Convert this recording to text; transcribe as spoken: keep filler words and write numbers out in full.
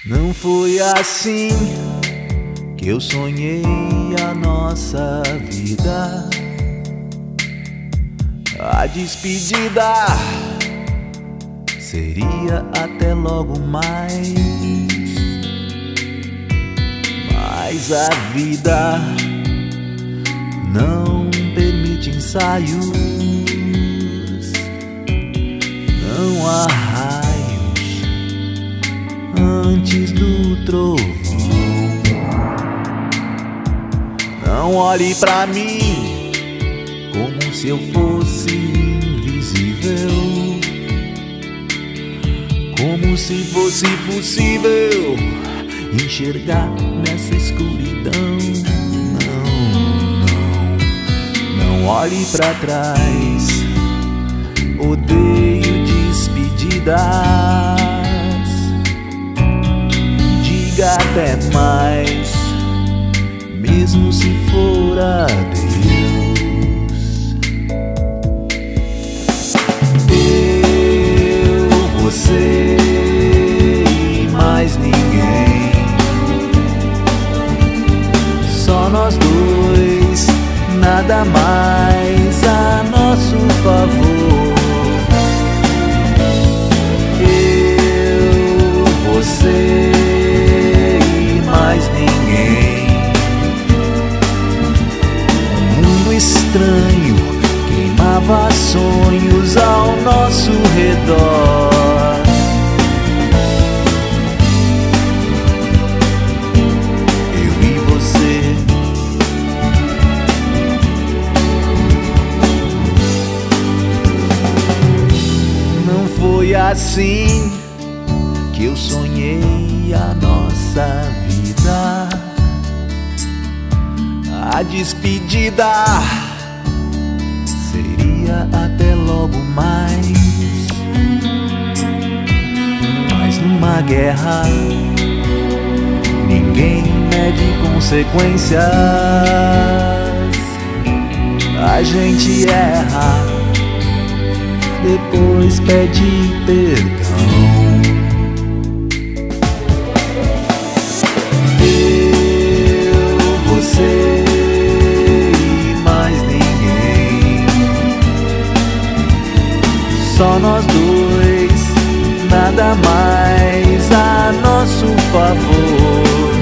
Não foi assim que eu sonhei a nossa vida. A despedida seria até logo mais, mas a vida não permite ensaios. Não há raios antes do trovão. Não olhe pra mim como se eu fosse invisível, como se fosse possível enxergar nessa escuridão. Não, não, não olhe pra trás. Odeio despedidas. Diga até mais, mesmo se for adeus. Eu, você e mais ninguém, só nós dois, nada mais a nosso favor. Eu, você e mais ninguém. Um mundo estranho queimava sonhos ao nosso redor. Eu e você. Não foi assim que eu sonhei a nossa vida. A despedida seria até logo mais, mas numa guerra ninguém mede consequências. A gente erra, depois pede perdão. Eu, você e mais ninguém, só nós dois, nada mais a nosso favor.